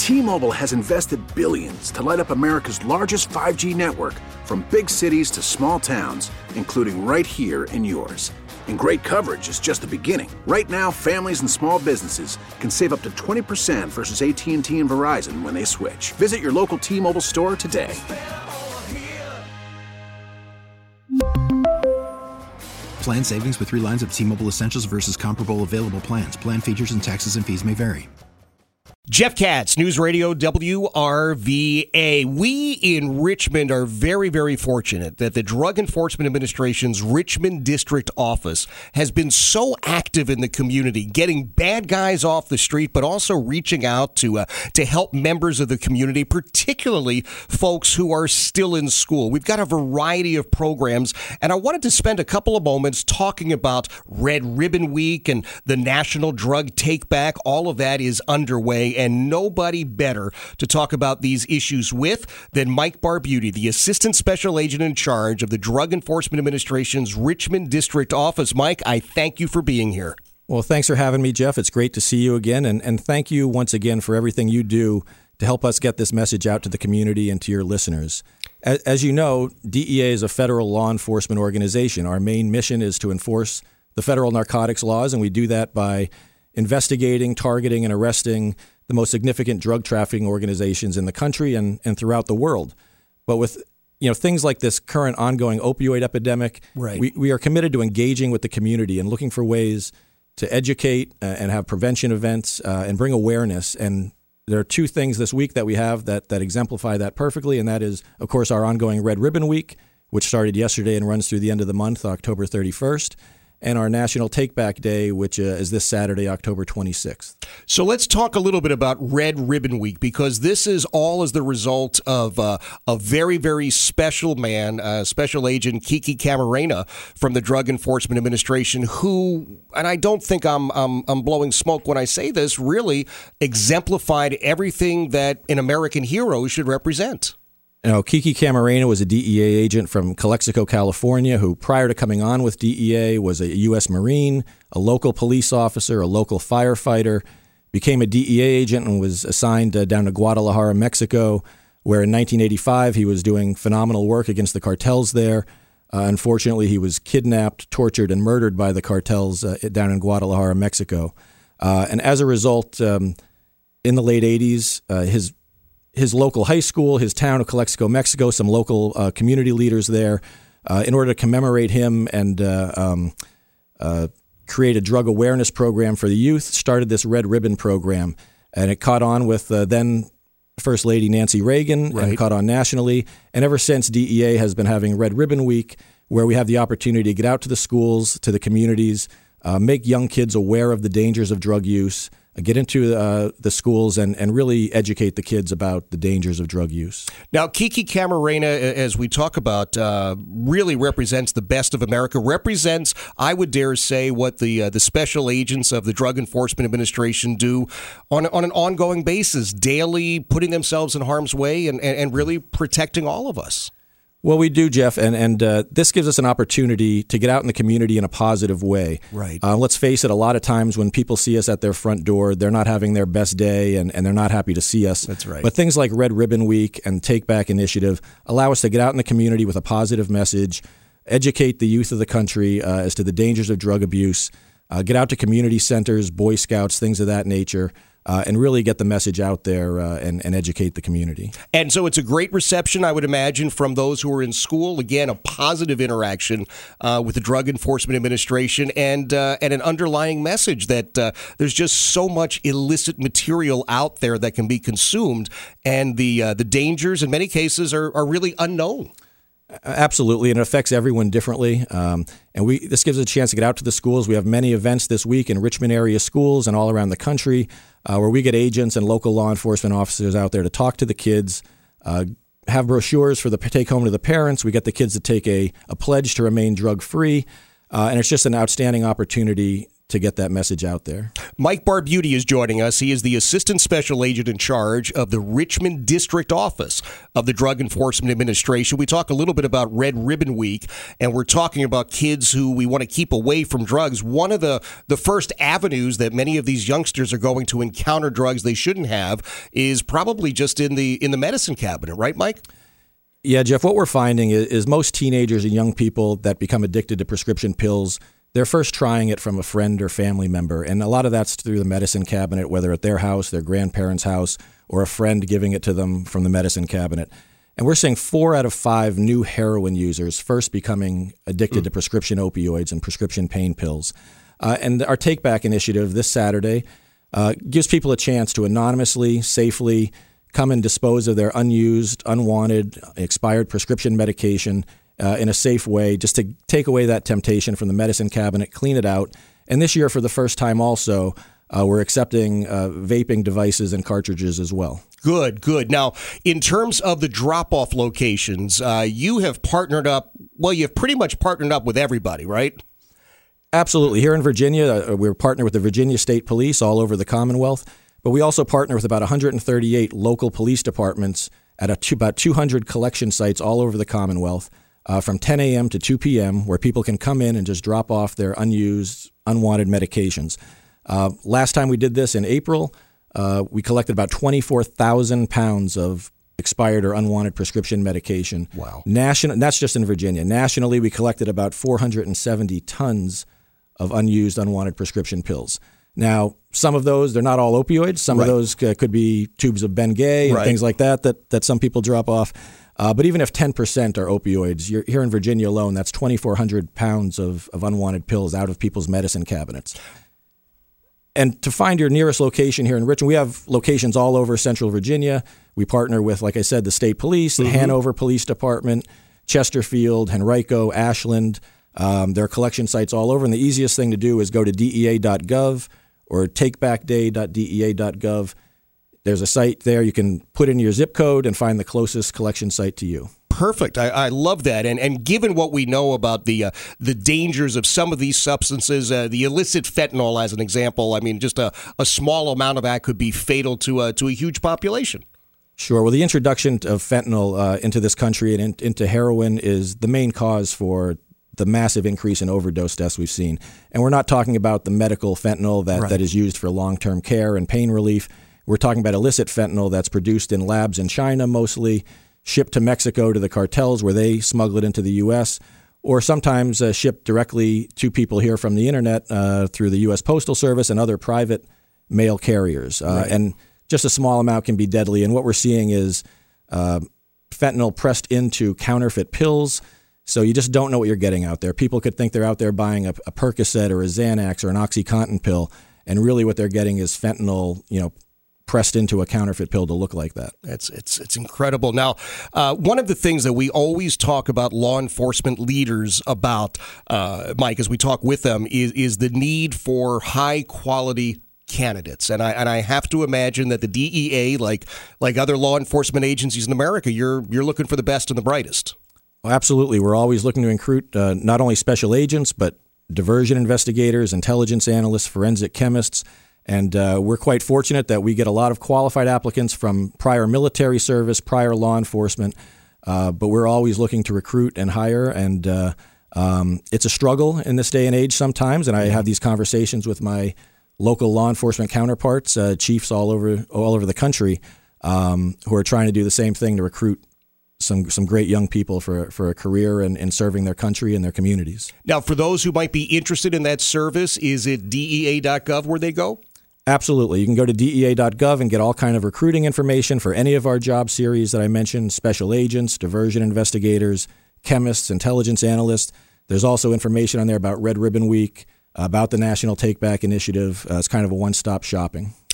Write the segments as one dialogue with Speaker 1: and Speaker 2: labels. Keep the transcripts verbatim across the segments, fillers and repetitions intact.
Speaker 1: T-Mobile has invested billions to light up America's largest five G network, from big cities to small towns, including right here in yours. And great coverage is just the beginning. Right now, families and small businesses can save up to twenty percent versus A T and T and Verizon when they switch. Visit your local T-Mobile store today.
Speaker 2: Plan savings with three lines of T-Mobile Essentials versus comparable available plans. Plan features and taxes and fees may vary.
Speaker 3: Jeff Katz, News Radio W R V A. We in Richmond are very, very fortunate that the Drug Enforcement Administration's Richmond District Office has been so active in the community, getting bad guys off the street, but also reaching out to uh, to help members of the community, particularly folks who are still in school. We've got a variety of programs, and I wanted to spend a couple of moments talking about Red Ribbon Week and the National Drug Take Back. All of that is underway. And nobody better to talk about these issues with than Mike Barbuti, the Assistant Special Agent in charge of the Drug Enforcement Administration's Richmond District Office. Mike, I thank you for being here.
Speaker 4: Well, thanks for having me, Jeff. It's great to see you again. And, and thank you once again for everything you do to help us get this message out to the community and to your listeners. As, as you know, D E A is a federal law enforcement organization. Our main mission is to enforce the federal narcotics laws, and we do that by investigating, targeting, and arresting the most significant drug trafficking organizations in the country and, and throughout the world. But with you know things like this current ongoing opioid epidemic,
Speaker 3: right.
Speaker 4: we, we are committed to engaging with the community and looking for ways to educate uh, and have prevention events uh, and bring awareness. And there are two things this week that we have that, that exemplify that perfectly, and that is, of course, our ongoing Red Ribbon Week, which started yesterday and runs through the end of the month, October thirty-first. And our National Take Back Day, which uh, is this Saturday, October twenty-sixth.
Speaker 3: So let's talk a little bit about Red Ribbon Week, because this is all as the result of uh, a very, very special man, uh, Special Agent Kiki Camarena from the Drug Enforcement Administration, who, and I don't think I'm, I'm, I'm blowing smoke when I say this, really exemplified everything that an American hero should represent.
Speaker 4: You know, Kiki Camarena was a D E A agent from Calexico, California, who prior to coming on with D E A was a U S Marine, a local police officer, a local firefighter, became a D E A agent and was assigned uh, down to Guadalajara, Mexico, where in nineteen eighty-five he was doing phenomenal work against the cartels there. Uh, unfortunately, he was kidnapped, tortured, and murdered by the cartels uh, down in Guadalajara, Mexico. Uh, and as a result, um, in the late eighties, uh, his his local high school, his town of Calexico, Mexico, some local uh, community leaders there, uh, in order to commemorate him and uh, um, uh, create a drug awareness program for the youth, started this Red Ribbon program. And it caught on with uh, then First Lady Nancy Reagan,
Speaker 3: right.
Speaker 4: and caught on nationally. And ever since, D E A has been having Red Ribbon Week, where we have the opportunity to get out to the schools, to the communities, uh, make young kids aware of the dangers of drug use, get into uh, the schools and, and really educate the kids about the dangers of drug use.
Speaker 3: Now, Kiki Camarena, as we talk about, uh, really represents the best of America, represents, I would dare say, what the uh, the special agents of the Drug Enforcement Administration do on, on an ongoing basis, daily putting themselves in harm's way and, and, and really protecting all of us.
Speaker 4: Well, we do, Jeff, and and uh, this gives us an opportunity to get out in the community in a positive way.
Speaker 3: Right.
Speaker 4: Uh, let's face it, a lot of times when people see us at their front door, they're not having their best day and, and they're not happy to see us.
Speaker 3: That's right.
Speaker 4: But things like Red Ribbon Week and Take Back Initiative allow us to get out in the community with a positive message, educate the youth of the country uh, as to the dangers of drug abuse, uh, get out to community centers, Boy Scouts, things of that nature, uh, and really get the message out there uh, and, and educate the community.
Speaker 3: And so it's a great reception, I would imagine, from those who are in school. Again, a positive interaction uh, with the Drug Enforcement Administration and uh, and an underlying message that uh, there's just so much illicit material out there that can be consumed, and the uh, the dangers in many cases are, are really unknown.
Speaker 4: Absolutely, and it affects everyone differently. Um, and we this gives us a chance to get out to the schools. We have many events this week in Richmond area schools and all around the country uh, where we get agents and local law enforcement officers out there to talk to the kids, uh, have brochures for the take home to the parents. We get the kids to take a, a pledge to remain drug-free, uh, and it's just an outstanding opportunity to get that message out there.
Speaker 3: Mike Barbuti is joining us. He is the Assistant Special Agent in charge of the Richmond District Office of the Drug Enforcement Administration. We talk a little bit about Red Ribbon Week, and we're talking about kids who we want to keep away from drugs. One of the, the first avenues that many of these youngsters are going to encounter drugs they shouldn't have is probably just in the in the medicine cabinet, right, Mike?
Speaker 4: Yeah, Jeff, what we're finding is, is most teenagers and young people that become addicted to prescription pills, they're first trying it from a friend or family member, and a lot of that's through the medicine cabinet, whether at their house, their grandparents' house, or a friend giving it to them from the medicine cabinet. And we're seeing four out of five new heroin users first becoming addicted mm. to prescription opioids and prescription pain pills. Uh, and our Take Back initiative this Saturday uh, gives people a chance to anonymously, safely come and dispose of their unused, unwanted, expired prescription medication Uh, in a safe way, just to take away that temptation from the medicine cabinet, clean it out. And this year, for the first time also, uh, we're accepting uh, vaping devices and cartridges as well.
Speaker 3: Good, good. Now, in terms of the drop-off locations, uh, you have partnered up, well, you've pretty much partnered up with everybody, right?
Speaker 4: Absolutely. Here in Virginia, uh, we're partnered with the Virginia State Police all over the Commonwealth, but we also partner with about one hundred thirty-eight local police departments at a two, about two hundred collection sites all over the Commonwealth. Uh, from ten a.m. to two p.m., where people can come in and just drop off their unused, unwanted medications. Uh, last time we did this in April, uh, we collected about twenty-four thousand pounds of expired or unwanted prescription medication.
Speaker 3: Wow.
Speaker 4: National, that's just in Virginia. Nationally, we collected about four hundred seventy tons of unused, unwanted prescription pills. Now, some of those, they're not all opioids. Some right. of those c- could be tubes of Bengay and right. things like that, that that some people drop off. Uh, but even if ten percent are opioids, you're, here in Virginia alone, that's twenty-four hundred pounds of, of unwanted pills out of people's medicine cabinets. And to find your nearest location here in Richmond, we have locations all over Central Virginia. We partner with, like I said, the state police, the mm-hmm. Hanover Police Department, Chesterfield, Henrico, Ashland. Um, there are collection sites all over. And the easiest thing to do is go to D E A dot gov or take back day dot D E A dot gov. There's a site there. You can put in your zip code and find the closest collection site to you.
Speaker 3: Perfect. I, I love that. And and given what we know about the uh, the dangers of some of these substances, uh, the illicit fentanyl as an example, I mean, just a, a small amount of that could be fatal to uh, to a huge population.
Speaker 4: Sure. Well, the introduction of fentanyl uh, into this country and in, into heroin is the main cause for the massive increase in overdose deaths we've seen. And we're not talking about the medical fentanyl that, right. that is used for long-term care and pain relief. We're talking about illicit fentanyl that's produced in labs in China mostly, shipped to Mexico to the cartels where they smuggle it into the U S, or sometimes uh, shipped directly to people here from the internet uh, through the U S Postal Service and other private mail carriers. Uh, right. And just a small amount can be deadly. And what we're seeing is uh, fentanyl pressed into counterfeit pills. So you just don't know what you're getting out there. People could think they're out there buying a, a Percocet or a Xanax or an OxyContin pill, and really what they're getting is fentanyl, you know, pressed into a counterfeit pill to look like that.
Speaker 3: It's it's it's incredible. Now, uh, one of the things that we always talk about law enforcement leaders about, uh, Mike, as we talk with them, is is the need for high quality candidates. And I and I have to imagine that the D E A, like like other law enforcement agencies in America, you're you're looking for the best and the brightest.
Speaker 4: Well, absolutely. We're always looking to recruit uh, not only special agents, but diversion investigators, intelligence analysts, forensic chemists. And uh, we're quite fortunate that we get a lot of qualified applicants from prior military service, prior law enforcement. Uh, but we're always looking to recruit and hire. And uh, um, it's a struggle in this day and age sometimes. And I have these conversations with my local law enforcement counterparts, uh, chiefs all over all over the country, um, who are trying to do the same thing to recruit some some great young people for for a career in, in serving their country and their communities.
Speaker 3: Now, for those who might be interested in that service, is it D E A dot gov where they go?
Speaker 4: Absolutely. You can go to D E A dot gov and get all kind of recruiting information for any of our job series that I mentioned, special agents, diversion investigators, chemists, intelligence analysts. There's also information on there about Red Ribbon Week, about the National Take Back Initiative. Uh, it's kind of a one-stop shopping.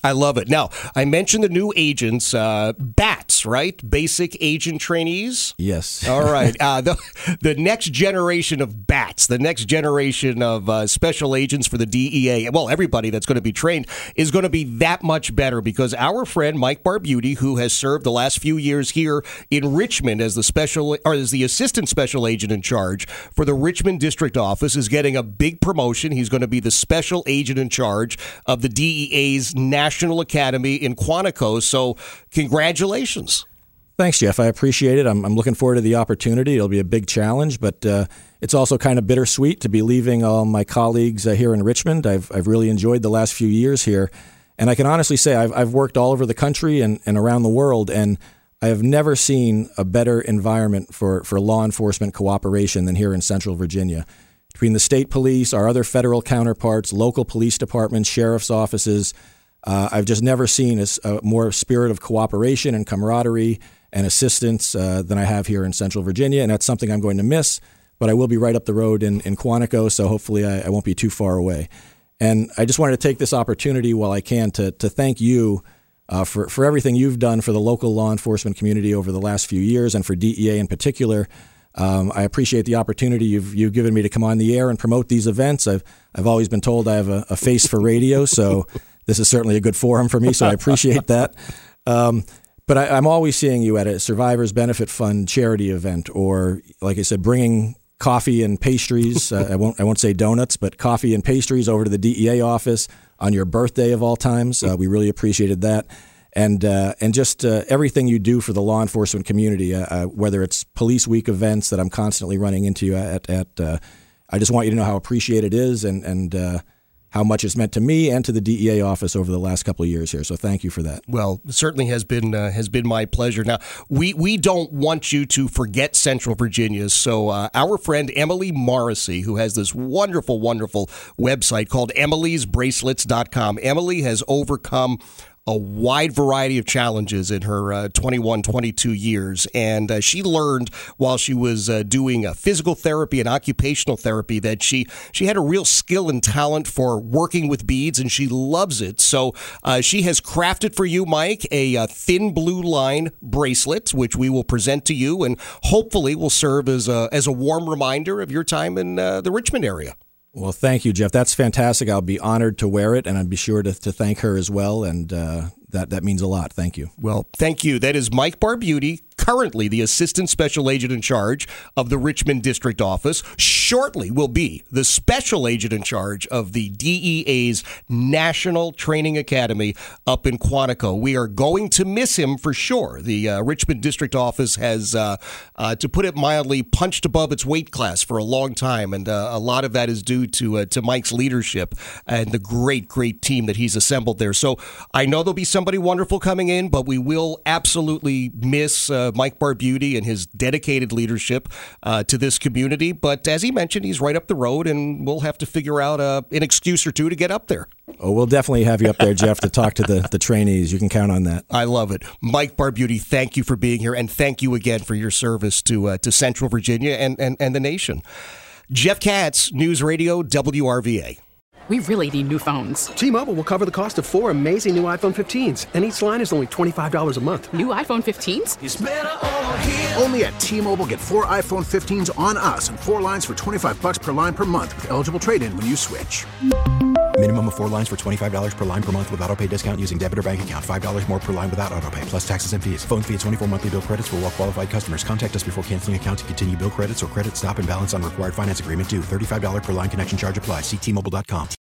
Speaker 3: I love it. Now, I mentioned the new agents, uh, BATS, right? Basic Agent Trainees?
Speaker 4: Yes.
Speaker 3: All right. Uh, the, the next generation of BATS, the next generation of uh, special agents for the D E A, well, everybody that's going to be trained is going to be that much better because our friend Mike Barbuti, who has served the last few years here in Richmond as the special or as the assistant special agent in charge for the Richmond District Office, is getting a big promotion. He's going to be the special agent in charge of the D E A's National Academy in Quantico. So congratulations.
Speaker 4: Thanks, Jeff. I appreciate it. I'm, I'm looking forward to the opportunity. It'll be a big challenge, but uh, it's also kind of bittersweet to be leaving all my colleagues uh, here in Richmond. I've I've really enjoyed the last few years here, and I can honestly say I've I've worked all over the country and, and around the world, and I have never seen a better environment for, for law enforcement cooperation than here in Central Virginia. Between the state police, our other federal counterparts, local police departments, sheriff's offices, uh, I've just never seen a, a more spirit of cooperation and camaraderie and assistance uh, than I have here in Central Virginia, and that's something I'm going to miss, but I will be right up the road in, in Quantico, so hopefully I, I won't be too far away. And I just wanted to take this opportunity while I can to, to thank you uh, for, for everything you've done for the local law enforcement community over the last few years and for D E A in particular. Um, I appreciate the opportunity you've you've given me to come on the air and promote these events. I've I've always been told I have a, a face for radio, so this is certainly a good forum for me, so I appreciate that. Um, but I, I'm always seeing you at a Survivors Benefit Fund charity event, or like I said, bringing coffee and pastries. uh, I won't I won't say donuts, but coffee and pastries over to the D E A office on your birthday of all times. Uh, we really appreciated that. And uh, and just uh, everything you do for the law enforcement community, uh, uh, whether it's Police Week events that I'm constantly running into at, at uh, I just want you to know how appreciated it is and, and uh, how much it's meant to me and to the D E A office over the last couple of years here. So thank you for that.
Speaker 3: Well, it certainly has been uh, has been my pleasure. Now, we, we don't want you to forget Central Virginia. So uh, our friend Emily Morrissey, who has this wonderful, wonderful website called emilys bracelets dot com. Emily has overcome a wide variety of challenges in her uh, twenty-one, twenty-two years. And uh, she learned while she was uh, doing uh, physical therapy and occupational therapy that she, she had a real skill and talent for working with beads, and she loves it. So uh, she has crafted for you, Mike, a uh, thin blue line bracelet, which we will present to you and hopefully will serve as a, as a warm reminder of your time in uh, the Richmond area.
Speaker 4: Well, thank you, Jeff. That's fantastic. I'll be honored to wear it, and I'd be sure to, to thank her as well, and uh, that, that means a lot. Thank you.
Speaker 3: Well, thank you. That is Mike Barbuti, currently the Assistant Special Agent in charge of the Richmond District Office. Shortly will be the Special Agent in charge of the D E A's National Training Academy up in Quantico. We are going to miss him for sure. The uh, Richmond District Office has, uh, uh, to put it mildly, punched above its weight class for a long time, and uh, a lot of that is due to uh, to Mike's leadership and the great, great team that he's assembled there. So I know there'll be somebody wonderful coming in, but we will absolutely miss uh, Mike Barbuti and his dedicated leadership uh, to this community. But as he mentioned, he's right up the road, and we'll have to figure out uh, an excuse or two to get up there.
Speaker 4: Oh, we'll definitely have you up there, Jeff, to talk to the, the trainees. You can count on that.
Speaker 3: I love it. Mike Barbuti, thank you for being here, and thank you again for your service to uh, to Central Virginia and, and, and the nation. Jeff Katz, News Radio W R V A.
Speaker 5: We really need new phones.
Speaker 6: T-Mobile will cover the cost of four amazing new iPhone fifteens, and each line is only twenty-five dollars a month.
Speaker 5: New iPhone fifteens?
Speaker 1: It's better over here. Only at T-Mobile, get four iPhone fifteens on us and four lines for twenty-five bucks per line per month with eligible trade-in when you switch.
Speaker 2: Minimum of four lines for twenty-five dollars per line per month with autopay discount using debit or bank account. five dollars more per line without autopay, plus taxes and fees. Phone fee at twenty-four monthly bill credits for well-qualified customers. Contact us before canceling account to continue bill credits or credit stop and balance on required finance agreement due. thirty-five dollars per line connection charge applies. See T Mobile dot com.